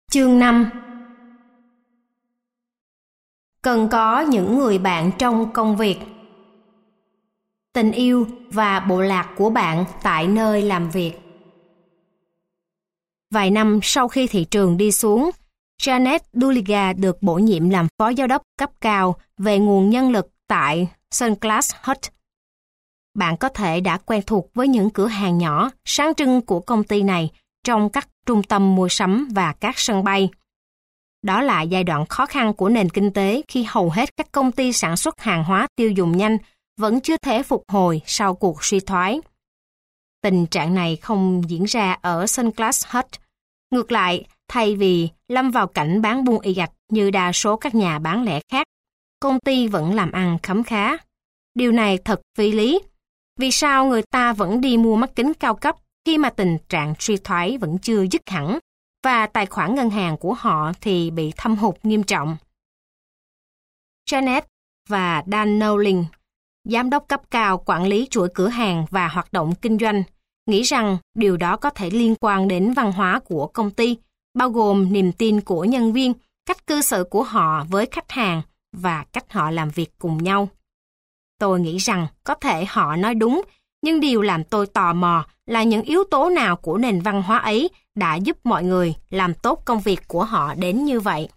Chương 5. Cần có những người bạn trong công việc. Tình yêu và bộ lạc của bạn tại nơi làm việc. Vài năm sau khi thị trường đi xuống, Janet Duliga được bổ nhiệm làm phó giám đốc cấp cao về nguồn nhân lực tại Sunglass Hut. Bạn có thể đã quen thuộc với những cửa hàng nhỏ, sáng trưng của công ty này trong các trung tâm mua sắm và các sân bay. Đó là giai đoạn khó khăn của nền kinh tế khi hầu hết các công ty sản xuất hàng hóa tiêu dùng nhanh vẫn chưa thể phục hồi sau cuộc suy thoái. Tình trạng này không diễn ra ở Sunglass Hut. Ngược lại, thay vì lâm vào cảnh bán buôn ì ạch như đa số các nhà bán lẻ khác, công ty vẫn làm ăn khấm khá. Điều này thật phi lý. Vì sao người ta vẫn đi mua mắt kính cao cấp khi mà tình trạng suy thoái vẫn chưa dứt hẳn, và tài khoản ngân hàng của họ thì bị thâm hụt nghiêm trọng? Janet và Dan Nowling, giám đốc cấp cao quản lý chuỗi cửa hàng và hoạt động kinh doanh, nghĩ rằng điều đó có thể liên quan đến văn hóa của công ty, bao gồm niềm tin của nhân viên, cách cư xử của họ với khách hàng và cách họ làm việc cùng nhau. Tôi nghĩ rằng có thể họ nói đúng, nhưng điều làm tôi tò mò là những yếu tố nào của nền văn hóa ấy đã giúp mọi người làm tốt công việc của họ đến như vậy.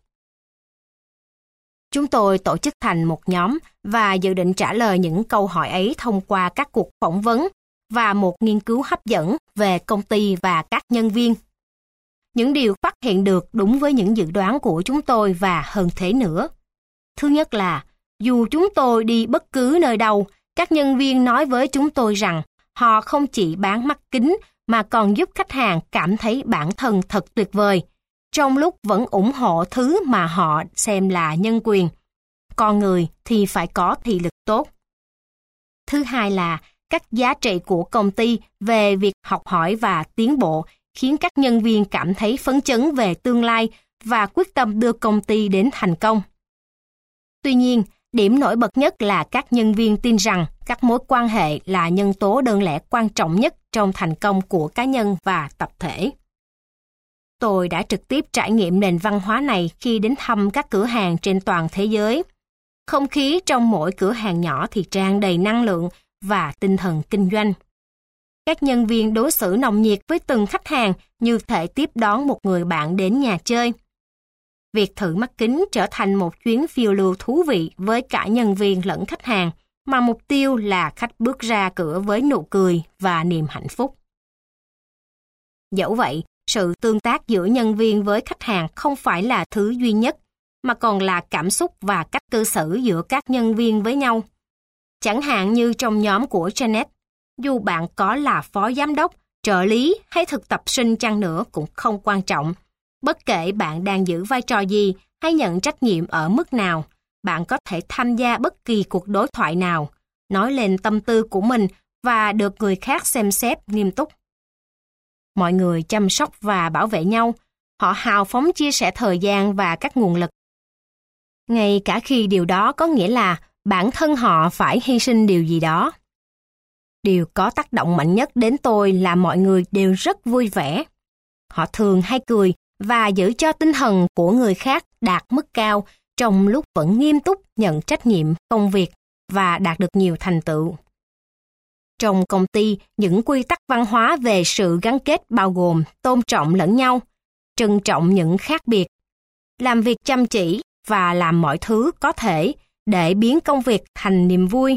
Chúng tôi tổ chức thành một nhóm và dự định trả lời những câu hỏi ấy thông qua các cuộc phỏng vấn và một nghiên cứu hấp dẫn về công ty và các nhân viên. Những điều phát hiện được đúng với những dự đoán của chúng tôi và hơn thế nữa. Thứ nhất là, dù chúng tôi đi bất cứ nơi đâu, các nhân viên nói với chúng tôi rằng họ không chỉ bán mắt kính mà còn giúp khách hàng cảm thấy bản thân thật tuyệt vời, trong lúc vẫn ủng hộ thứ mà họ xem là nhân quyền. Con người thì phải có thị lực tốt. Thứ hai là các giá trị của công ty về việc học hỏi và tiến bộ khiến các nhân viên cảm thấy phấn chấn về tương lai và quyết tâm đưa công ty đến thành công. Tuy nhiên, điểm nổi bật nhất là các nhân viên tin rằng các mối quan hệ là nhân tố đơn lẻ quan trọng nhất trong thành công của cá nhân và tập thể. Tôi đã trực tiếp trải nghiệm nền văn hóa này khi đến thăm các cửa hàng trên toàn thế giới. Không khí trong mỗi cửa hàng nhỏ thì tràn đầy năng lượng và tinh thần kinh doanh. Các nhân viên đối xử nồng nhiệt với từng khách hàng như thể tiếp đón một người bạn đến nhà chơi. Việc thử mắt kính trở thành một chuyến phiêu lưu thú vị với cả nhân viên lẫn khách hàng, mà mục tiêu là khách bước ra cửa với nụ cười và niềm hạnh phúc. Dẫu vậy, sự tương tác giữa nhân viên với khách hàng không phải là thứ duy nhất, mà còn là cảm xúc và cách cư xử giữa các nhân viên với nhau. Chẳng hạn như trong nhóm của Janet, dù bạn có là phó giám đốc, trợ lý hay thực tập sinh chăng nữa cũng không quan trọng. Bất kể bạn đang giữ vai trò gì hay nhận trách nhiệm ở mức nào, bạn có thể tham gia bất kỳ cuộc đối thoại nào, nói lên tâm tư của mình và được người khác xem xét nghiêm túc. Mọi người chăm sóc và bảo vệ nhau, họ hào phóng chia sẻ thời gian và các nguồn lực. Ngay cả khi điều đó có nghĩa là bản thân họ phải hy sinh điều gì đó. Điều có tác động mạnh nhất đến tôi là mọi người đều rất vui vẻ. Họ thường hay cười và giữ cho tinh thần của người khác đạt mức cao trong lúc vẫn nghiêm túc nhận trách nhiệm công việc và đạt được nhiều thành tựu. Trong công ty, những quy tắc văn hóa về sự gắn kết bao gồm tôn trọng lẫn nhau, trân trọng những khác biệt, làm việc chăm chỉ và làm mọi thứ có thể để biến công việc thành niềm vui.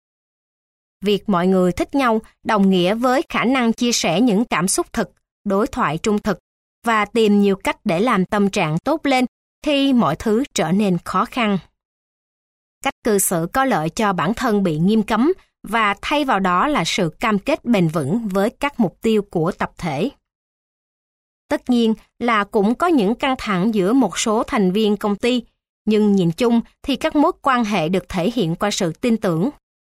Việc mọi người thích nhau đồng nghĩa với khả năng chia sẻ những cảm xúc thực, đối thoại trung thực và tìm nhiều cách để làm tâm trạng tốt lên khi mọi thứ trở nên khó khăn. Cách cư xử có lợi cho bản thân bị nghiêm cấm và thay vào đó là sự cam kết bền vững với các mục tiêu của tập thể. Tất nhiên là cũng có những căng thẳng giữa một số thành viên công ty, nhưng nhìn chung thì các mối quan hệ được thể hiện qua sự tin tưởng,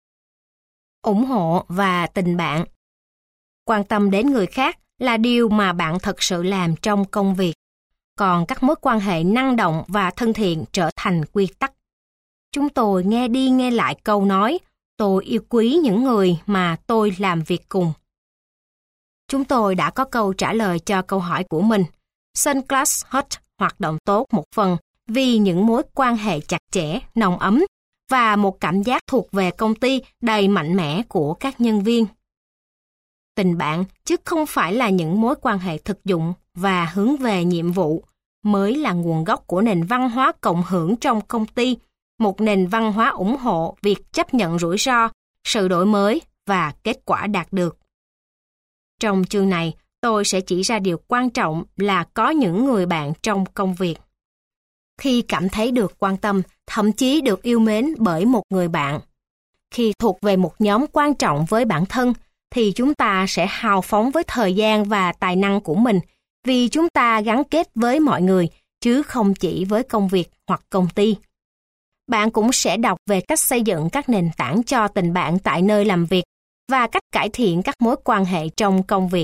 ủng hộ và tình bạn. Quan tâm đến người khác là điều mà bạn thật sự làm trong công việc, còn các mối quan hệ năng động và thân thiện trở thành quy tắc. Chúng tôi nghe đi nghe lại câu nói, tôi yêu quý những người mà tôi làm việc cùng. Chúng tôi đã có câu trả lời cho câu hỏi của mình. Sunglass Hut hoạt động tốt một phần vì những mối quan hệ chặt chẽ, nồng ấm và một cảm giác thuộc về công ty đầy mạnh mẽ của các nhân viên. Tình bạn chứ không phải là những mối quan hệ thực dụng và hướng về nhiệm vụ mới là nguồn gốc của nền văn hóa cộng hưởng trong công ty, một nền văn hóa ủng hộ việc chấp nhận rủi ro, sự đổi mới và kết quả đạt được. Trong chương này, tôi sẽ chỉ ra điều quan trọng là có những người bạn trong công việc. Khi cảm thấy được quan tâm, thậm chí được yêu mến bởi một người bạn, khi thuộc về một nhóm quan trọng với bản thân, thì chúng ta sẽ hào phóng với thời gian và tài năng của mình vì chúng ta gắn kết với mọi người, chứ không chỉ với công việc hoặc công ty. Bạn cũng sẽ đọc về cách xây dựng các nền tảng cho tình bạn tại nơi làm việc và cách cải thiện các mối quan hệ trong công việc.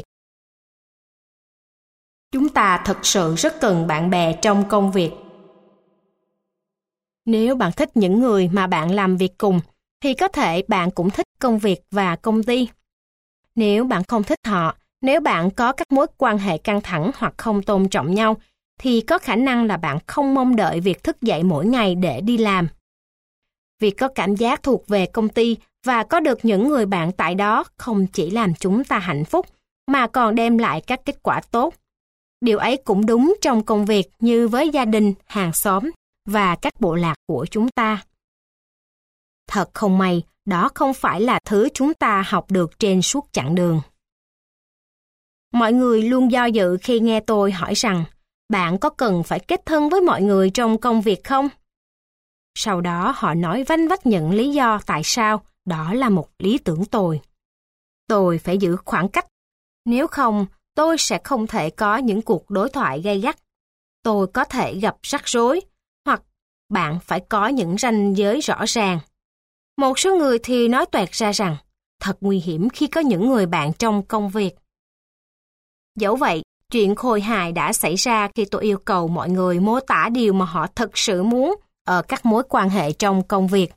Chúng ta thực sự rất cần bạn bè trong công việc. Nếu bạn thích những người mà bạn làm việc cùng, thì có thể bạn cũng thích công việc và công ty. Nếu bạn không thích họ, nếu bạn có các mối quan hệ căng thẳng hoặc không tôn trọng nhau, thì có khả năng là bạn không mong đợi việc thức dậy mỗi ngày để đi làm. Việc có cảm giác thuộc về công ty và có được những người bạn tại đó không chỉ làm chúng ta hạnh phúc, mà còn đem lại các kết quả tốt. Điều ấy cũng đúng trong công việc như với gia đình, hàng xóm và các bộ lạc của chúng ta. Thật không may, đó không phải là thứ chúng ta học được trên suốt chặng đường. Mọi người luôn do dự khi nghe tôi hỏi rằng, bạn có cần phải kết thân với mọi người trong công việc không? Sau đó họ nói vanh vách những lý do tại sao đó là một lý tưởng tồi. Tôi phải giữ khoảng cách, nếu không tôi sẽ không thể có những cuộc đối thoại gay gắt. Tôi có thể gặp rắc rối, hoặc bạn phải có những ranh giới rõ ràng. Một số người thì nói toẹt ra rằng, thật nguy hiểm khi có những người bạn trong công việc. Dẫu vậy, chuyện khôi hài đã xảy ra khi tôi yêu cầu mọi người mô tả điều mà họ thực sự muốn ở các mối quan hệ trong công việc.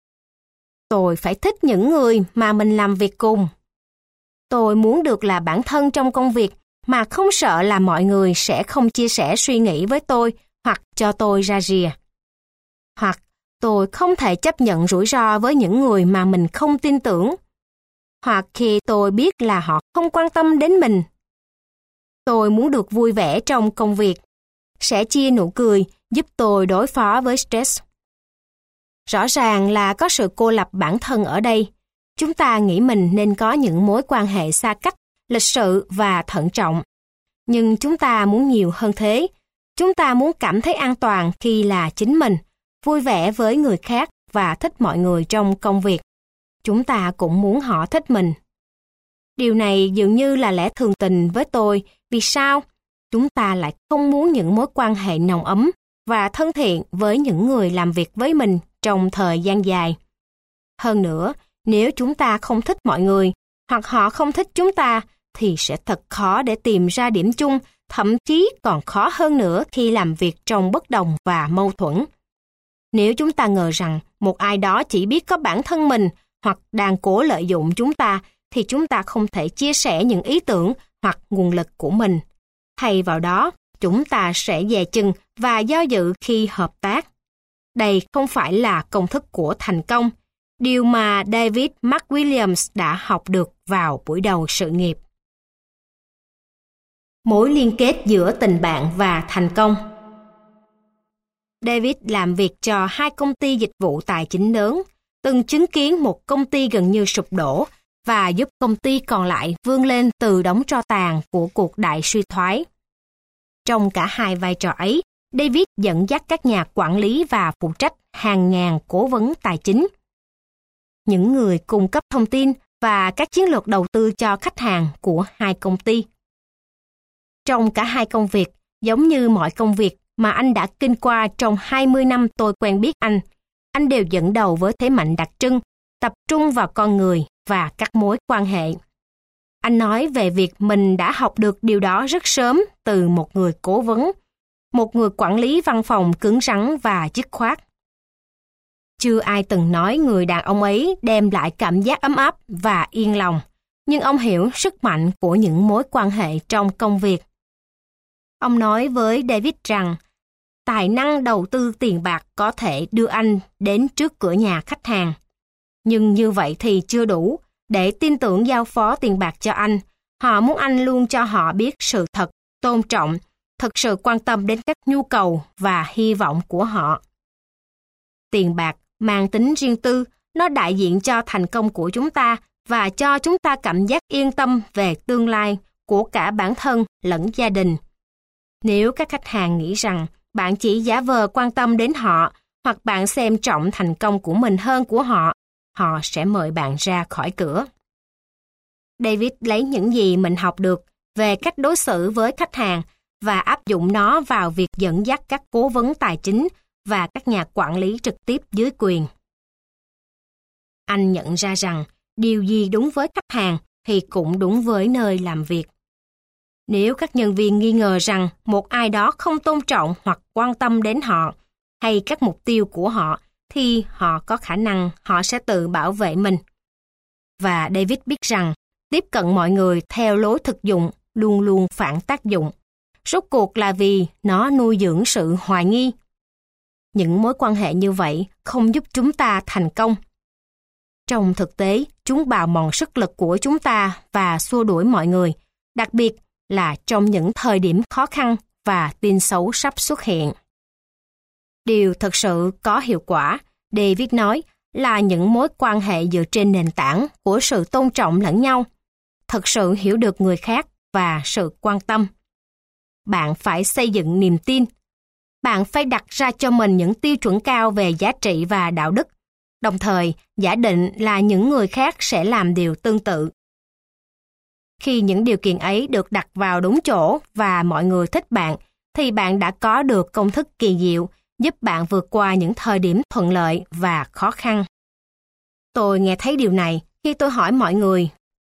Tôi phải thích những người mà mình làm việc cùng. Tôi muốn được là bản thân trong công việc mà không sợ là mọi người sẽ không chia sẻ suy nghĩ với tôi hoặc cho tôi ra rìa. Hoặc tôi không thể chấp nhận rủi ro với những người mà mình không tin tưởng. Hoặc khi tôi biết là họ không quan tâm đến mình. Tôi muốn được vui vẻ trong công việc, sẻ chia nụ cười giúp tôi đối phó với stress. Rõ ràng là có sự cô lập bản thân ở đây. Chúng ta nghĩ mình nên có những mối quan hệ xa cách, lịch sự và thận trọng. Nhưng chúng ta muốn nhiều hơn thế. Chúng ta muốn cảm thấy an toàn khi là chính mình, vui vẻ với người khác và thích mọi người trong công việc. Chúng ta cũng muốn họ thích mình. Điều này dường như là lẽ thường tình với tôi. Vì sao? Chúng ta lại không muốn những mối quan hệ nồng ấm và thân thiện với những người làm việc với mình trong thời gian dài. Hơn nữa, nếu chúng ta không thích mọi người, hoặc họ không thích chúng ta, thì sẽ thật khó để tìm ra điểm chung, thậm chí còn khó hơn nữa khi làm việc trong bất đồng và mâu thuẫn. Nếu chúng ta ngờ rằng một ai đó chỉ biết có bản thân mình hoặc đang cố lợi dụng chúng ta, thì chúng ta không thể chia sẻ những ý tưởng hoặc nguồn lực của mình. Thay vào đó, chúng ta sẽ dè chừng và do dự khi hợp tác. Đây không phải là công thức của thành công, điều mà David McWilliams đã học được vào buổi đầu sự nghiệp. Mối liên kết giữa tình bạn và thành công. David làm việc cho 2 công ty dịch vụ tài chính lớn, từng chứng kiến một công ty gần như sụp đổ và giúp công ty còn lại vươn lên từ đống tro tàn của cuộc đại suy thoái. Trong cả hai vai trò ấy, David dẫn dắt các nhà quản lý và phụ trách hàng ngàn cố vấn tài chính. Những người cung cấp thông tin và các chiến lược đầu tư cho khách hàng của 2 công ty. Trong cả 2 công việc, giống như mọi công việc mà anh đã kinh qua trong 20 năm tôi quen biết anh đều dẫn đầu với thế mạnh đặc trưng, tập trung vào con người và các mối quan hệ. Anh nói về việc mình đã học được điều đó rất sớm từ một người cố vấn, một người quản lý văn phòng cứng rắn và dứt khoát. Chưa ai từng nói người đàn ông ấy đem lại cảm giác ấm áp và yên lòng, nhưng ông hiểu sức mạnh của những mối quan hệ trong công việc. Ông nói với David rằng tài năng đầu tư tiền bạc có thể đưa anh đến trước cửa nhà khách hàng. Nhưng như vậy thì chưa đủ. Để tin tưởng giao phó tiền bạc cho anh, họ muốn anh luôn cho họ biết sự thật, tôn trọng, thực sự quan tâm đến các nhu cầu và hy vọng của họ. Tiền bạc mang tính riêng tư, nó đại diện cho thành công của chúng ta và cho chúng ta cảm giác yên tâm về tương lai của cả bản thân lẫn gia đình. Nếu các khách hàng nghĩ rằng bạn chỉ giả vờ quan tâm đến họ hoặc bạn xem trọng thành công của mình hơn của họ, họ sẽ mời bạn ra khỏi cửa. David lấy những gì mình học được về cách đối xử với khách hàng và áp dụng nó vào việc dẫn dắt các cố vấn tài chính và các nhà quản lý trực tiếp dưới quyền. Anh nhận ra rằng điều gì đúng với khách hàng thì cũng đúng với nơi làm việc. Nếu các nhân viên nghi ngờ rằng một ai đó không tôn trọng hoặc quan tâm đến họ hay các mục tiêu của họ, thì họ có khả năng họ sẽ tự bảo vệ mình. Và David biết rằng tiếp cận mọi người theo lối thực dụng luôn luôn phản tác dụng. Rốt cuộc là vì nó nuôi dưỡng sự hoài nghi. Những mối quan hệ như vậy không giúp chúng ta thành công. Trong thực tế, chúng bào mòn sức lực của chúng ta và xua đuổi mọi người, đặc biệt là trong những thời điểm khó khăn và tin xấu sắp xuất hiện. Điều thực sự có hiệu quả, David nói, là những mối quan hệ dựa trên nền tảng của sự tôn trọng lẫn nhau, thực sự hiểu được người khác và sự quan tâm. Bạn phải xây dựng niềm tin. Bạn phải đặt ra cho mình những tiêu chuẩn cao về giá trị và đạo đức, đồng thời giả định là những người khác sẽ làm điều tương tự. Khi những điều kiện ấy được đặt vào đúng chỗ và mọi người thích bạn, thì bạn đã có được công thức kỳ diệu giúp bạn vượt qua những thời điểm thuận lợi và khó khăn. Tôi nghe thấy điều này khi tôi hỏi mọi người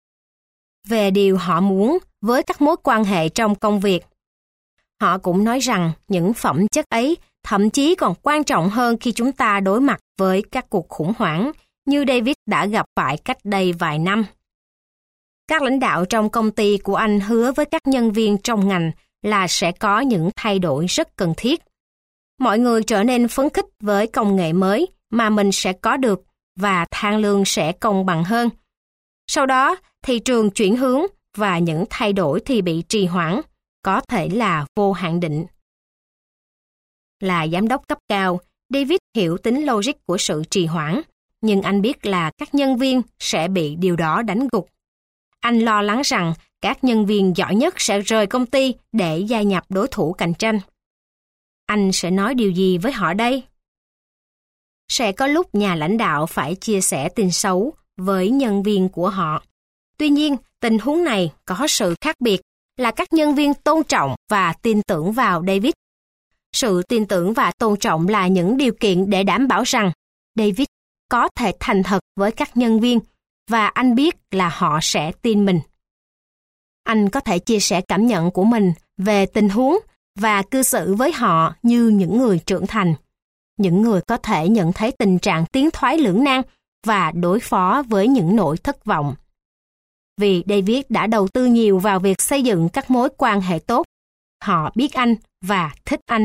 về điều họ muốn với các mối quan hệ trong công việc. Họ cũng nói rằng những phẩm chất ấy thậm chí còn quan trọng hơn khi chúng ta đối mặt với các cuộc khủng hoảng như David đã gặp phải cách đây vài năm. Các lãnh đạo trong công ty của anh hứa với các nhân viên trong ngành là sẽ có những thay đổi rất cần thiết. Mọi người trở nên phấn khích với công nghệ mới mà mình sẽ có được và thang lương sẽ công bằng hơn. Sau đó, thị trường chuyển hướng và những thay đổi thì bị trì hoãn, có thể là vô hạn định. Là giám đốc cấp cao, David hiểu tính logic của sự trì hoãn, nhưng anh biết là các nhân viên sẽ bị điều đó đánh gục. Anh lo lắng rằng các nhân viên giỏi nhất sẽ rời công ty để gia nhập đối thủ cạnh tranh. Anh sẽ nói điều gì với họ đây? Sẽ có lúc nhà lãnh đạo phải chia sẻ tin xấu với nhân viên của họ. Tuy nhiên, tình huống này có sự khác biệt là các nhân viên tôn trọng và tin tưởng vào David. Sự tin tưởng và tôn trọng là những điều kiện để đảm bảo rằng David có thể thành thật với các nhân viên và anh biết là họ sẽ tin mình. Anh có thể chia sẻ cảm nhận của mình về tình huống và cư xử với họ như những người trưởng thành, những người có thể nhận thấy tình trạng tiến thoái lưỡng nan và đối phó với những nỗi thất vọng. Vì David đã đầu tư nhiều vào việc xây dựng các mối quan hệ tốt, họ biết anh và thích anh.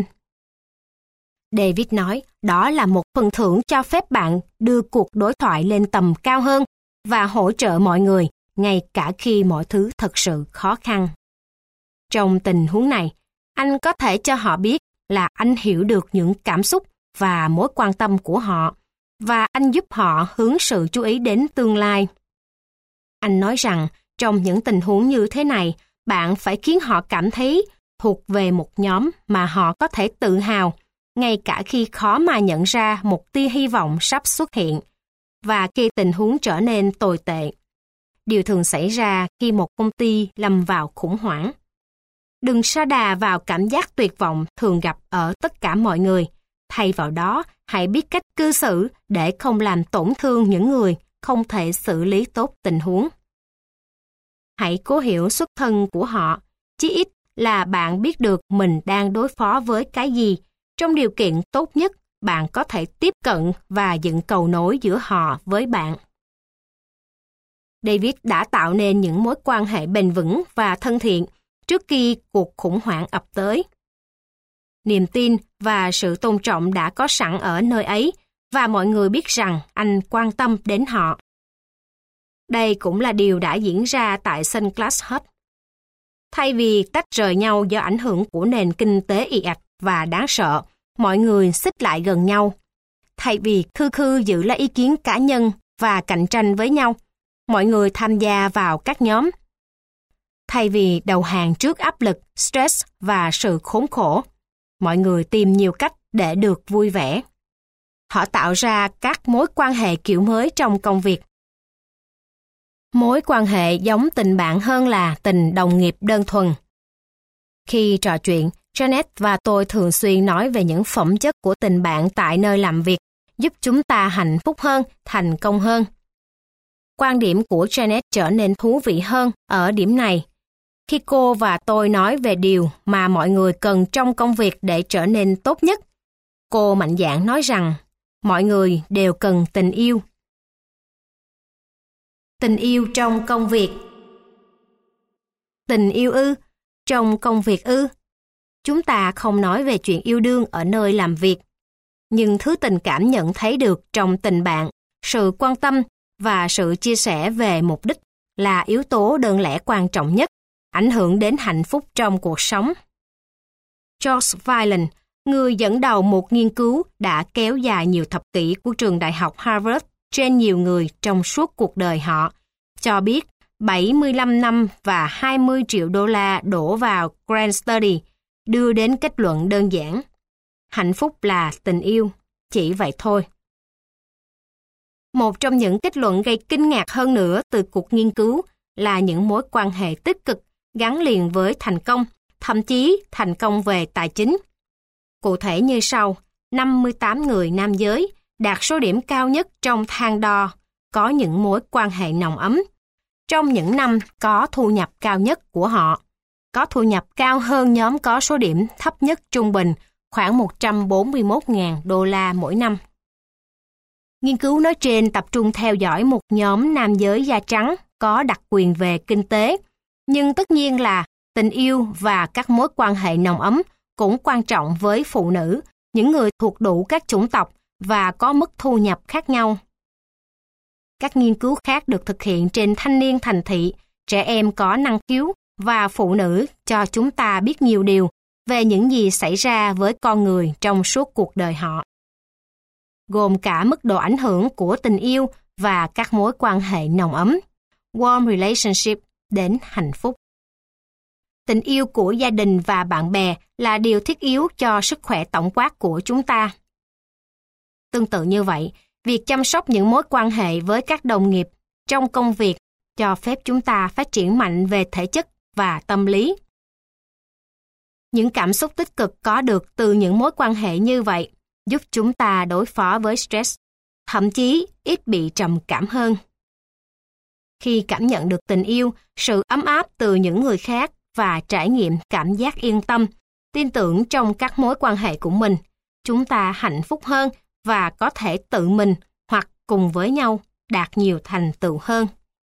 David nói đó là một phần thưởng cho phép bạn đưa cuộc đối thoại lên tầm cao hơn và hỗ trợ mọi người, ngay cả khi mọi thứ thật sự khó khăn. Trong tình huống này, anh có thể cho họ biết là anh hiểu được những cảm xúc và mối quan tâm của họ, và anh giúp họ hướng sự chú ý đến tương lai. Anh nói rằng trong những tình huống như thế này, bạn phải khiến họ cảm thấy thuộc về một nhóm mà họ có thể tự hào, ngay cả khi khó mà nhận ra một tia hy vọng sắp xuất hiện, và khi tình huống trở nên tồi tệ. Điều thường xảy ra khi một công ty lâm vào khủng hoảng. Đừng sa đà vào cảm giác tuyệt vọng thường gặp ở tất cả mọi người. Thay vào đó, hãy biết cách cư xử để không làm tổn thương những người không thể xử lý tốt tình huống. Hãy cố hiểu xuất thân của họ, chí ít là bạn biết được mình đang đối phó với cái gì. Trong điều kiện tốt nhất, bạn có thể tiếp cận và dựng cầu nối giữa họ với bạn. David đã tạo nên những mối quan hệ bền vững và thân thiện trước khi cuộc khủng hoảng ập tới. niềm tin và sự tôn trọng đã có sẵn ở nơi ấy, và mọi người biết rằng anh quan tâm đến họ. Đây cũng là điều đã diễn ra tại St. Glass Hut. Thay vì tách rời nhau do ảnh hưởng của nền kinh tế ì ạch và đáng sợ, mọi người xích lại gần nhau. Thay vì khư khư giữ lấy ý kiến cá nhân và cạnh tranh với nhau, mọi người tham gia vào các nhóm. Thay vì đầu hàng trước áp lực, stress và sự khốn khổ, mọi người tìm nhiều cách để được vui vẻ. Họ tạo ra các mối quan hệ kiểu mới trong công việc. Mối quan hệ giống tình bạn hơn là tình đồng nghiệp đơn thuần. Khi trò chuyện, Janet và tôi thường xuyên nói về những phẩm chất của tình bạn tại nơi làm việc, giúp chúng ta hạnh phúc hơn, thành công hơn. Quan điểm của Janet trở nên thú vị hơn ở điểm này. Khi cô và tôi nói về điều mà mọi người cần trong công việc để trở nên tốt nhất, cô mạnh dạn nói rằng mọi người đều cần tình yêu. Tình yêu trong công việc. Tình yêu ư? Trong công việc ư? Chúng ta không nói về chuyện yêu đương ở nơi làm việc. Nhưng thứ tình cảm nhận thấy được trong tình bạn, sự quan tâm và sự chia sẻ về mục đích là yếu tố đơn lẻ quan trọng nhất, ảnh hưởng đến hạnh phúc trong cuộc sống. George Weiland, người dẫn đầu một nghiên cứu đã kéo dài nhiều thập kỷ của trường đại học Harvard trên nhiều người trong suốt cuộc đời họ, cho biết 75 năm và 20 triệu đô la đổ vào Grand Study đưa đến kết luận đơn giản. Hạnh phúc là tình yêu, chỉ vậy thôi. Một trong những kết luận gây kinh ngạc hơn nữa từ cuộc nghiên cứu là những mối quan hệ tích cực gắn liền với thành công, thậm chí thành công về tài chính. Cụ thể như sau, 58 người nam giới đạt số điểm cao nhất trong thang đo, có những mối quan hệ nồng ấm. Trong những năm có thu nhập cao nhất của họ, có thu nhập cao hơn nhóm có số điểm thấp nhất trung bình, khoảng 141.000 đô la mỗi năm. Nghiên cứu nói trên tập trung theo dõi một nhóm nam giới da trắng có đặc quyền về kinh tế, nhưng tất nhiên là tình yêu và các mối quan hệ nồng ấm cũng quan trọng với phụ nữ, những người thuộc đủ các chủng tộc và có mức thu nhập khác nhau. Các nghiên cứu khác được thực hiện trên thanh niên thành thị, trẻ em có năng khiếu và phụ nữ cho chúng ta biết nhiều điều về những gì xảy ra với con người trong suốt cuộc đời họ, gồm cả mức độ ảnh hưởng của tình yêu và các mối quan hệ nồng ấm, warm relationship, đến hạnh phúc. Tình yêu của gia đình và bạn bè là điều thiết yếu cho sức khỏe tổng quát của chúng ta. Tương tự như vậy, việc chăm sóc những mối quan hệ với các đồng nghiệp trong công việc cho phép chúng ta phát triển mạnh về thể chất và tâm lý. Những cảm xúc tích cực có được từ những mối quan hệ như vậy giúp chúng ta đối phó với stress, thậm chí ít bị trầm cảm hơn. Khi cảm nhận được tình yêu, sự ấm áp từ những người khác và trải nghiệm cảm giác yên tâm, tin tưởng trong các mối quan hệ của mình, chúng ta hạnh phúc hơn và có thể tự mình hoặc cùng với nhau đạt nhiều thành tựu hơn.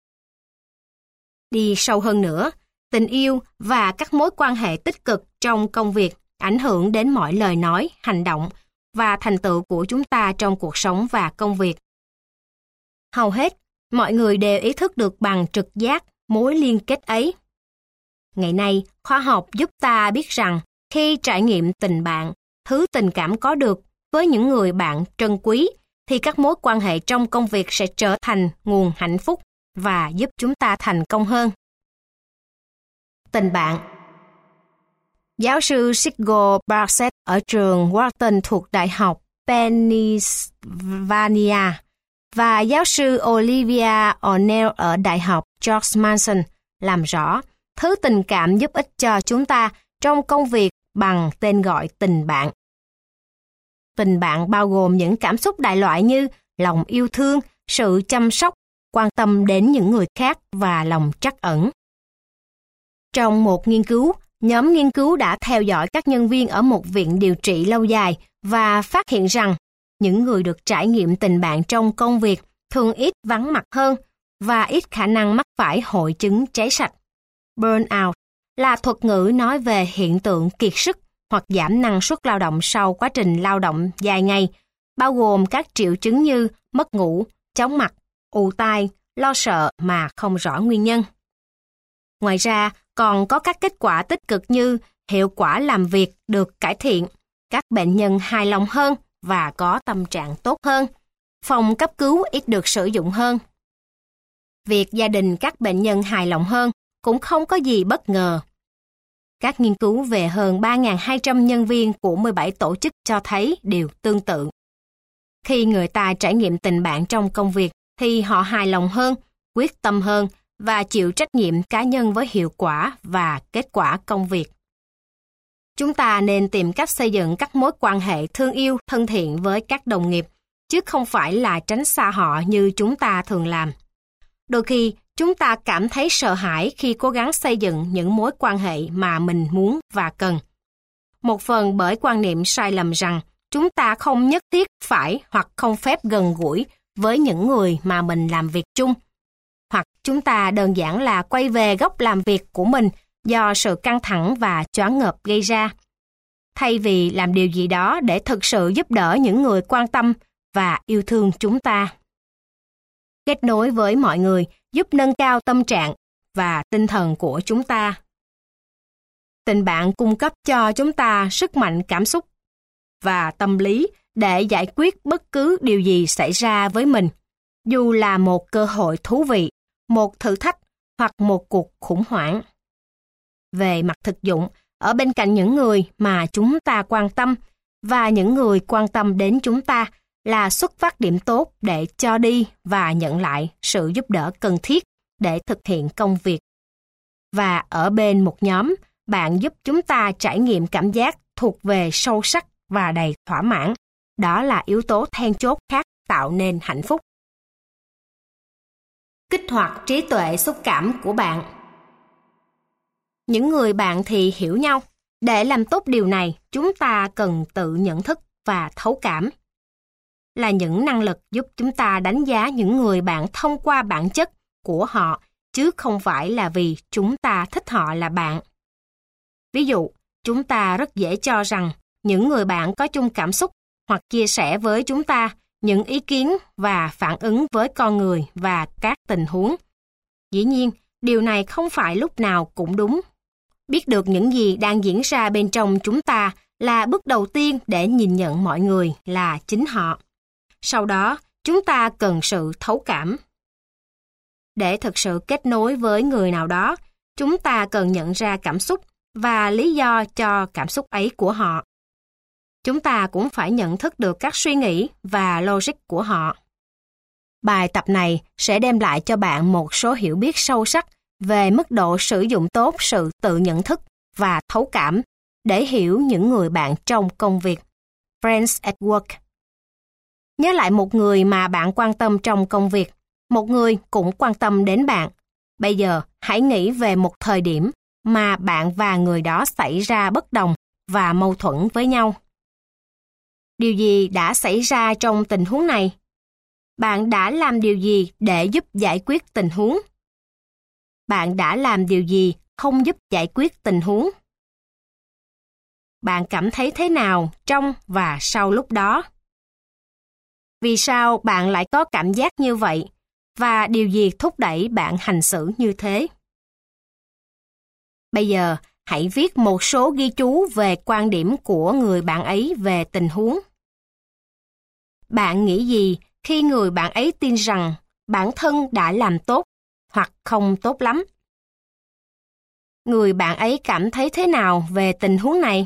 Đi sâu hơn nữa, tình yêu và các mối quan hệ tích cực trong công việc ảnh hưởng đến mọi lời nói, hành động và thành tựu của chúng ta trong cuộc sống và công việc. Hầu hết, mọi người đều ý thức được bằng trực giác mối liên kết ấy. Ngày nay, khoa học giúp ta biết rằng khi trải nghiệm tình bạn, thứ tình cảm có được với những người bạn trân quý, thì các mối quan hệ trong công việc sẽ trở thành nguồn hạnh phúc và giúp chúng ta thành công hơn. Tình bạn. Giáo sư Sigurd Barset ở trường Wharton thuộc Đại học Pennsylvania và giáo sư Olivia O'Neill ở Đại học George Mason làm rõ thứ tình cảm giúp ích cho chúng ta trong công việc bằng tên gọi tình bạn. Tình bạn bao gồm những cảm xúc đại loại như lòng yêu thương, sự chăm sóc, quan tâm đến những người khác và lòng trắc ẩn. Trong một nghiên cứu, nhóm nghiên cứu đã theo dõi các nhân viên ở một viện điều trị lâu dài và phát hiện rằng những người được trải nghiệm tình bạn trong công việc thường ít vắng mặt hơn và ít khả năng mắc phải hội chứng cháy sạch. Burnout là thuật ngữ nói về hiện tượng kiệt sức hoặc giảm năng suất lao động sau quá trình lao động dài ngày, bao gồm các triệu chứng như mất ngủ, chóng mặt, ù tai, lo sợ mà không rõ nguyên nhân. Ngoài ra, còn có các kết quả tích cực như hiệu quả làm việc được cải thiện, các bệnh nhân hài lòng hơn và có tâm trạng tốt hơn, phòng cấp cứu ít được sử dụng hơn. Việc gia đình các bệnh nhân hài lòng hơn cũng không có gì bất ngờ. Các nghiên cứu về hơn 3.200 nhân viên của 17 tổ chức cho thấy điều tương tự. Khi người ta trải nghiệm tình bạn trong công việc thì họ hài lòng hơn, quyết tâm hơn và chịu trách nhiệm cá nhân với hiệu quả và kết quả công việc. Chúng ta nên tìm cách xây dựng các mối quan hệ thương yêu, thân thiện với các đồng nghiệp, chứ không phải là tránh xa họ như chúng ta thường làm. Đôi khi, chúng ta cảm thấy sợ hãi khi cố gắng xây dựng những mối quan hệ mà mình muốn và cần. Một phần bởi quan niệm sai lầm rằng chúng ta không nhất thiết phải hoặc không phép gần gũi với những người mà mình làm việc chung. Hoặc chúng ta đơn giản là quay về góc làm việc của mình do sự căng thẳng và choáng ngợp gây ra, thay vì làm điều gì đó để thực sự giúp đỡ những người quan tâm và yêu thương chúng ta. Kết nối với mọi người giúp nâng cao tâm trạng và tinh thần của chúng ta. Tình bạn cung cấp cho chúng ta sức mạnh cảm xúc và tâm lý để giải quyết bất cứ điều gì xảy ra với mình, dù là một cơ hội thú vị, một thử thách hoặc một cuộc khủng hoảng. Về mặt thực dụng, ở bên cạnh những người mà chúng ta quan tâm và những người quan tâm đến chúng ta là xuất phát điểm tốt để cho đi và nhận lại sự giúp đỡ cần thiết để thực hiện công việc. Và ở bên một nhóm, bạn giúp chúng ta trải nghiệm cảm giác thuộc về sâu sắc và đầy thỏa mãn. Đó là yếu tố then chốt khác tạo nên hạnh phúc. Kích hoạt trí tuệ xúc cảm của bạn. Những người bạn thì hiểu nhau. Để làm tốt điều này, chúng ta cần tự nhận thức và thấu cảm. Là những năng lực giúp chúng ta đánh giá những người bạn thông qua bản chất của họ, chứ không phải là vì chúng ta thích họ là bạn. Ví dụ, chúng ta rất dễ cho rằng những người bạn có chung cảm xúc hoặc chia sẻ với chúng ta những ý kiến và phản ứng với con người và các tình huống. Dĩ nhiên, điều này không phải lúc nào cũng đúng. Biết được những gì đang diễn ra bên trong chúng ta là bước đầu tiên để nhìn nhận mọi người là chính họ. Sau đó, chúng ta cần sự thấu cảm. Để thực sự kết nối với người nào đó, chúng ta cần nhận ra cảm xúc và lý do cho cảm xúc ấy của họ. Chúng ta cũng phải nhận thức được các suy nghĩ và logic của họ. Bài tập này sẽ đem lại cho bạn một số hiểu biết sâu sắc về mức độ sử dụng tốt sự tự nhận thức và thấu cảm để hiểu những người bạn trong công việc. Friends at Work. Nhớ lại một người mà bạn quan tâm trong công việc, một người cũng quan tâm đến bạn. Bây giờ, hãy nghĩ về một thời điểm mà bạn và người đó xảy ra bất đồng và mâu thuẫn với nhau. Điều gì đã xảy ra trong tình huống này? Bạn đã làm điều gì để giúp giải quyết tình huống? Bạn đã làm điều gì không giúp giải quyết tình huống? Bạn cảm thấy thế nào trong và sau lúc đó? Vì sao bạn lại có cảm giác như vậy? Và điều gì thúc đẩy bạn hành xử như thế? Bây giờ, hãy viết một số ghi chú về quan điểm của người bạn ấy về tình huống. Bạn nghĩ gì khi người bạn ấy tin rằng bản thân đã làm tốt hoặc không tốt lắm? Người bạn ấy cảm thấy thế nào về tình huống này?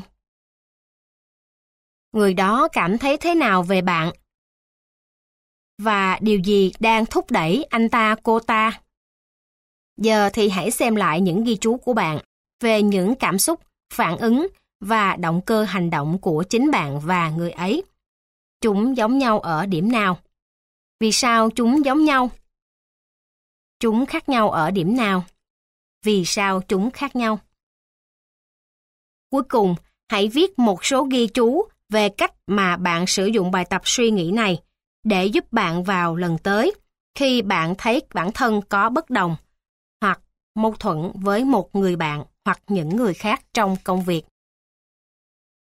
Người đó cảm thấy thế nào về bạn? Và điều gì đang thúc đẩy anh ta cô ta? Giờ thì hãy xem lại những ghi chú của bạn về những cảm xúc, phản ứng và động cơ hành động của chính bạn và người ấy. Chúng giống nhau ở điểm nào? Vì sao chúng giống nhau? Chúng khác nhau ở điểm nào? Vì sao chúng khác nhau? Cuối cùng, hãy viết một số ghi chú về cách mà bạn sử dụng bài tập suy nghĩ này để giúp bạn vào lần tới khi bạn thấy bản thân có bất đồng hoặc mâu thuẫn với một người bạn hoặc những người khác trong công việc.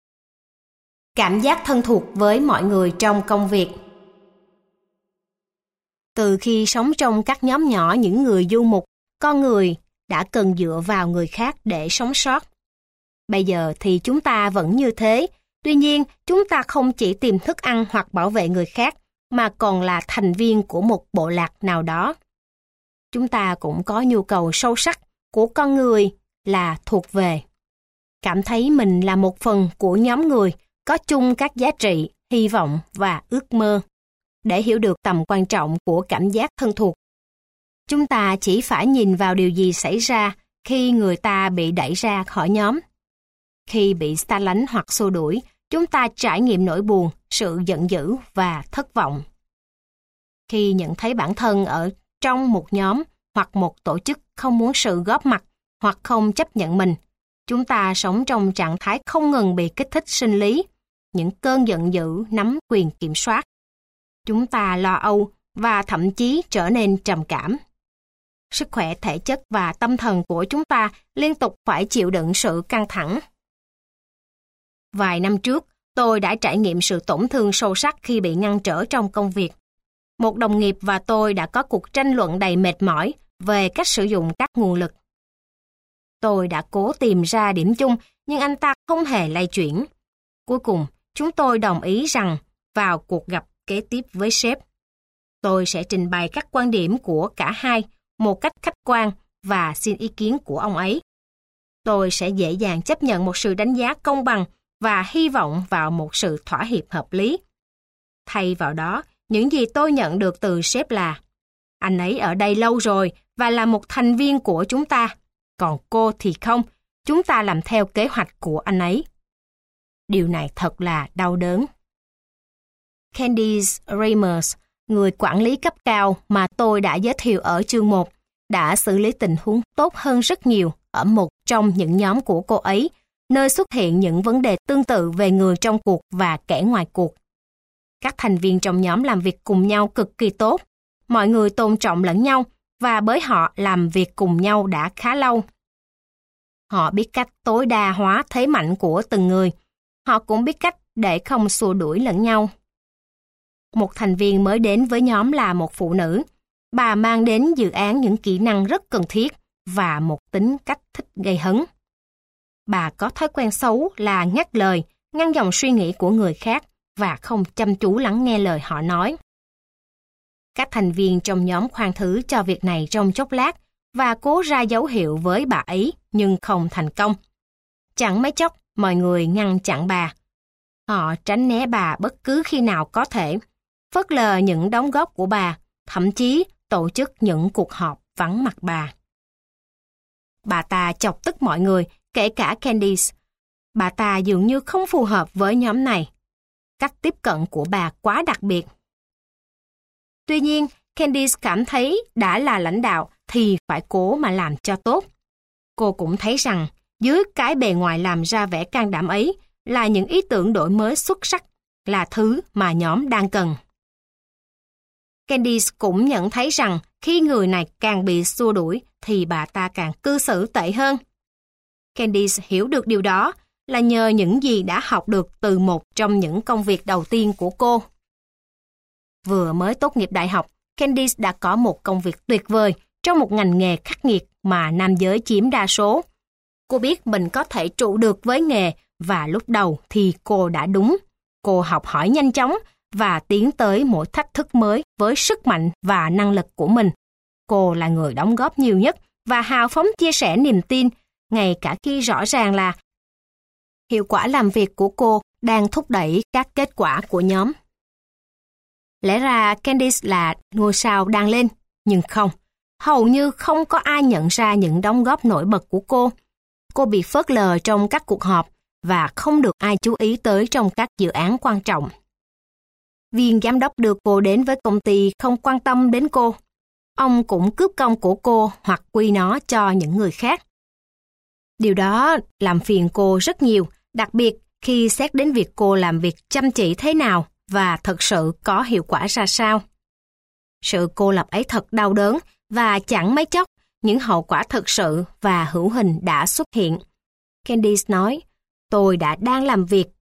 Cảm giác thân thuộc với mọi người trong công việc. Từ khi sống trong các nhóm nhỏ những người du mục, con người đã cần dựa vào người khác để sống sót. Bây giờ thì chúng ta vẫn như thế, tuy nhiên chúng ta không chỉ tìm thức ăn hoặc bảo vệ người khác, mà còn là thành viên của một bộ lạc nào đó. Chúng ta cũng có nhu cầu sâu sắc của con người là thuộc về. Cảm thấy mình là một phần của nhóm người, có chung các giá trị, hy vọng và ước mơ. Để hiểu được tầm quan trọng của cảm giác thân thuộc, chúng ta chỉ phải nhìn vào điều gì xảy ra khi người ta bị đẩy ra khỏi nhóm. Khi bị xa lánh hoặc xua đuổi, chúng ta trải nghiệm nỗi buồn, sự giận dữ và thất vọng. Khi nhận thấy bản thân ở trong một nhóm hoặc một tổ chức không muốn sự góp mặt hoặc không chấp nhận mình, chúng ta sống trong trạng thái không ngừng bị kích thích sinh lý, những cơn giận dữ nắm quyền kiểm soát. Chúng ta lo âu và thậm chí trở nên trầm cảm. Sức khỏe thể chất và tâm thần của chúng ta liên tục phải chịu đựng sự căng thẳng. Vài năm trước, tôi đã trải nghiệm sự tổn thương sâu sắc khi bị ngăn trở trong công việc. Một đồng nghiệp và tôi đã có cuộc tranh luận đầy mệt mỏi về cách sử dụng các nguồn lực. Tôi đã cố tìm ra điểm chung, nhưng anh ta không hề lay chuyển. Cuối cùng, chúng tôi đồng ý rằng vào cuộc gặp kế tiếp với sếp, tôi sẽ trình bày các quan điểm của cả hai một cách khách quan và xin ý kiến của ông ấy. Tôi sẽ dễ dàng chấp nhận một sự đánh giá công bằng và hy vọng vào một sự thỏa hiệp hợp lý. Thay vào đó, những gì tôi nhận được từ sếp là: anh ấy ở đây lâu rồi và là một thành viên của chúng ta, còn cô thì không, chúng ta làm theo kế hoạch của anh ấy. Điều này thật là đau đớn. Candice Reimers, người quản lý cấp cao mà tôi đã giới thiệu ở chương 1, đã xử lý tình huống tốt hơn rất nhiều ở một trong những nhóm của cô ấy, nơi xuất hiện những vấn đề tương tự về người trong cuộc và kẻ ngoài cuộc. Các thành viên trong nhóm làm việc cùng nhau cực kỳ tốt, mọi người tôn trọng lẫn nhau và bởi họ làm việc cùng nhau đã khá lâu. Họ biết cách tối đa hóa thế mạnh của từng người, họ cũng biết cách để không xua đuổi lẫn nhau. Một thành viên mới đến với nhóm là một phụ nữ. Bà mang đến dự án những kỹ năng rất cần thiết và một tính cách thích gây hấn. Bà có thói quen xấu là ngắt lời, ngăn dòng suy nghĩ của người khác và không chăm chú lắng nghe lời họ nói. Các thành viên trong nhóm khoan thứ cho việc này trong chốc lát và cố ra dấu hiệu với bà ấy nhưng không thành công. Chẳng mấy chốc, mọi người ngăn chặn bà. Họ tránh né bà bất cứ khi nào có thể, phớt lờ những đóng góp của bà, thậm chí tổ chức những cuộc họp vắng mặt bà. Bà ta chọc tức mọi người, kể cả Candice. Bà ta dường như không phù hợp với nhóm này. Cách tiếp cận của bà quá đặc biệt. Tuy nhiên, Candice cảm thấy đã là lãnh đạo thì phải cố mà làm cho tốt. Cô cũng thấy rằng dưới cái bề ngoài làm ra vẻ can đảm ấy là những ý tưởng đổi mới xuất sắc, là thứ mà nhóm đang cần. Candice cũng nhận thấy rằng khi người này càng bị xua đuổi thì bà ta càng cư xử tệ hơn. Candice hiểu được điều đó là nhờ những gì đã học được từ một trong những công việc đầu tiên của cô. Vừa mới tốt nghiệp đại học, Candice đã có một công việc tuyệt vời trong một ngành nghề khắc nghiệt mà nam giới chiếm đa số. Cô biết mình có thể trụ được với nghề và lúc đầu thì cô đã đúng. Cô học hỏi nhanh chóng và tiến tới mỗi thách thức mới với sức mạnh và năng lực của mình. Cô là người đóng góp nhiều nhất và hào phóng chia sẻ niềm tin, ngay cả khi rõ ràng là hiệu quả làm việc của cô đang thúc đẩy các kết quả của nhóm. Lẽ ra Candice là ngôi sao đang lên, nhưng không. Hầu như không có ai nhận ra những đóng góp nổi bật của cô. Cô bị phớt lờ trong các cuộc họp và không được ai chú ý tới trong các dự án quan trọng. Viên giám đốc đưa cô đến với công ty không quan tâm đến cô. Ông cũng cướp công của cô hoặc quy nó cho những người khác. Điều đó làm phiền cô rất nhiều, đặc biệt khi xét đến việc cô làm việc chăm chỉ thế nào và thật sự có hiệu quả ra sao. Sự cô lập ấy thật đau đớn và chẳng mấy chốc, những hậu quả thực sự và hữu hình đã xuất hiện. Candice nói, tôi đang làm việc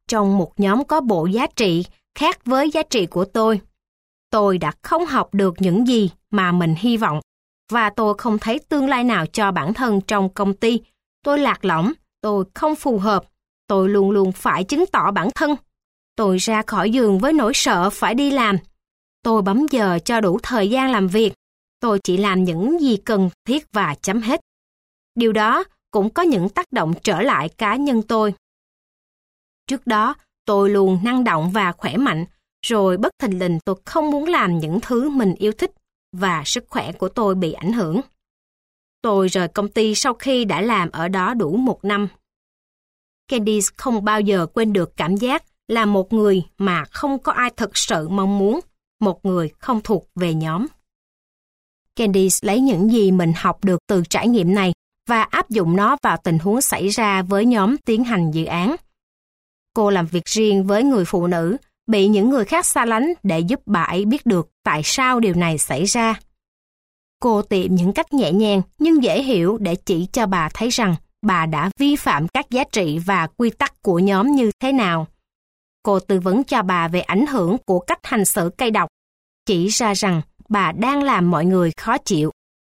trong một nhóm có bộ giá trị khác với giá trị của tôi. Tôi đã không học được những gì mà mình hy vọng, và tôi không thấy tương lai nào cho bản thân trong công ty. Tôi lạc lõng, tôi không phù hợp, tôi luôn luôn phải chứng tỏ bản thân. Tôi ra khỏi giường với nỗi sợ phải đi làm. Tôi bấm giờ cho đủ thời gian làm việc. Tôi chỉ làm những gì cần thiết và chấm hết. Điều đó cũng có những tác động trở lại cá nhân tôi. Trước đó, tôi luôn năng động và khỏe mạnh, rồi bất thình lình tôi không muốn làm những thứ mình yêu thích và sức khỏe của tôi bị ảnh hưởng. Tôi rời công ty sau khi đã làm ở đó đủ 1 năm. Candice không bao giờ quên được cảm giác là một người mà không có ai thực sự mong muốn, một người không thuộc về nhóm. Candice lấy những gì mình học được từ trải nghiệm này và áp dụng nó vào tình huống xảy ra với nhóm tiến hành dự án. Cô làm việc riêng với người phụ nữ, bị những người khác xa lánh để giúp bà ấy biết được tại sao điều này xảy ra. Cô tìm những cách nhẹ nhàng nhưng dễ hiểu để chỉ cho bà thấy rằng bà đã vi phạm các giá trị và quy tắc của nhóm như thế nào. Cô tư vấn cho bà về ảnh hưởng của cách hành xử cay độc, chỉ ra rằng bà đang làm mọi người khó chịu.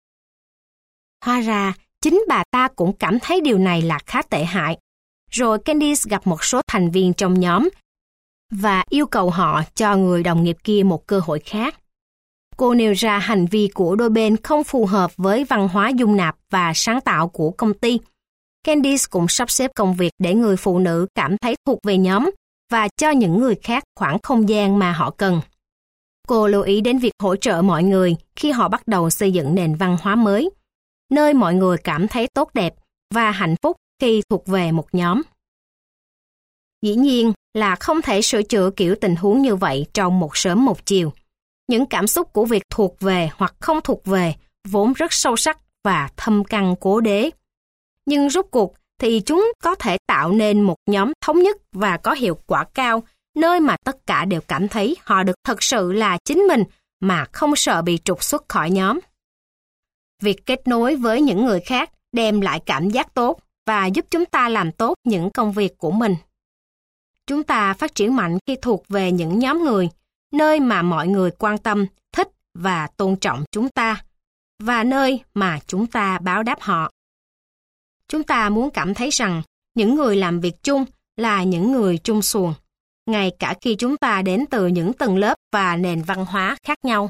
Hóa ra, chính bà ta cũng cảm thấy điều này là khá tệ hại. Rồi Candice gặp một số thành viên trong nhóm và yêu cầu họ cho người đồng nghiệp kia một cơ hội khác. Cô nêu ra hành vi của đôi bên không phù hợp với văn hóa dung nạp và sáng tạo của công ty. Candice cũng sắp xếp công việc để người phụ nữ cảm thấy thuộc về nhóm và cho những người khác khoảng không gian mà họ cần. Cô lưu ý đến việc hỗ trợ mọi người khi họ bắt đầu xây dựng nền văn hóa mới, nơi mọi người cảm thấy tốt đẹp và hạnh phúc khi thuộc về một nhóm. Dĩ nhiên là không thể sửa chữa kiểu tình huống như vậy trong một sớm một chiều. Những cảm xúc của việc thuộc về hoặc không thuộc về vốn rất sâu sắc và thâm căn cố đế. Nhưng rốt cuộc thì chúng có thể tạo nên một nhóm thống nhất và có hiệu quả cao, nơi mà tất cả đều cảm thấy họ được thật sự là chính mình mà không sợ bị trục xuất khỏi nhóm. Việc kết nối với những người khác đem lại cảm giác tốt và giúp chúng ta làm tốt những công việc của mình. Chúng ta phát triển mạnh khi thuộc về những nhóm người, nơi mà mọi người quan tâm, thích và tôn trọng chúng ta, và nơi mà chúng ta báo đáp họ. Chúng ta muốn cảm thấy rằng những người làm việc chung là những người chung xuồng, ngay cả khi chúng ta đến từ những tầng lớp và nền văn hóa khác nhau.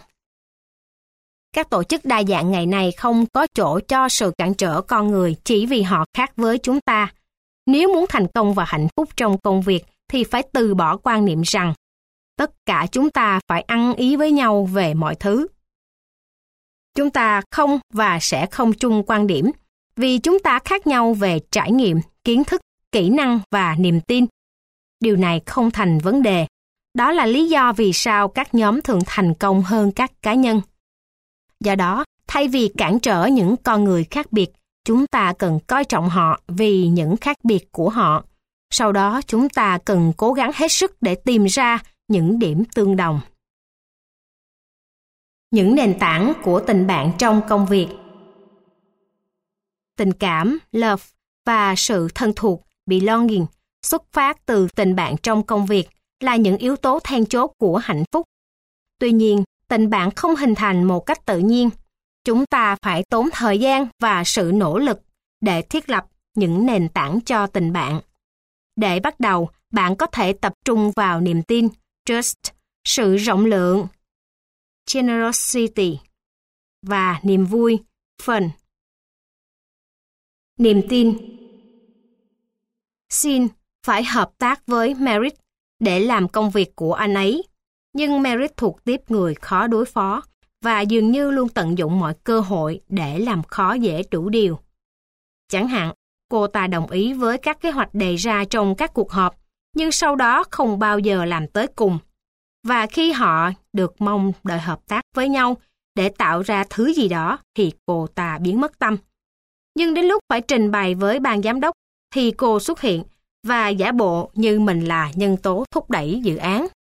Các tổ chức đa dạng ngày nay không có chỗ cho sự cản trở con người chỉ vì họ khác với chúng ta. Nếu muốn thành công và hạnh phúc trong công việc thì phải từ bỏ quan niệm rằng tất cả chúng ta phải ăn ý với nhau về mọi thứ. Chúng ta không và sẽ không chung quan điểm vì chúng ta khác nhau về trải nghiệm, kiến thức, kỹ năng và niềm tin. Điều này không thành vấn đề. Đó là lý do vì sao các nhóm thường thành công hơn các cá nhân. Do đó, thay vì cản trở những con người khác biệt, chúng ta cần coi trọng họ vì những khác biệt của họ. Sau đó, chúng ta cần cố gắng hết sức để tìm ra những điểm tương đồng. Những nền tảng của tình bạn trong công việc. Tình cảm, love và sự thân thuộc, belonging, xuất phát từ tình bạn trong công việc là những yếu tố then chốt của hạnh phúc. Tuy nhiên, tình bạn không hình thành một cách tự nhiên. Chúng ta phải tốn thời gian và sự nỗ lực để thiết lập những nền tảng cho tình bạn. Để bắt đầu, bạn có thể tập trung vào niềm tin, trust, sự rộng lượng, generosity, và niềm vui, fun. Niềm tin. Sean phải hợp tác với Merritt để làm công việc của anh ấy, nhưng Merritt thuộc tiếp người khó đối phó và dường như luôn tận dụng mọi cơ hội để làm khó dễ đủ điều. Chẳng hạn, cô ta đồng ý với các kế hoạch đề ra trong các cuộc họp, nhưng sau đó không bao giờ làm tới cùng. Và khi họ được mong đợi hợp tác với nhau để tạo ra thứ gì đó thì cô ta biến mất tâm. Nhưng đến lúc phải trình bày với ban giám đốc thì cô xuất hiện và giả bộ như mình là nhân tố thúc đẩy dự án.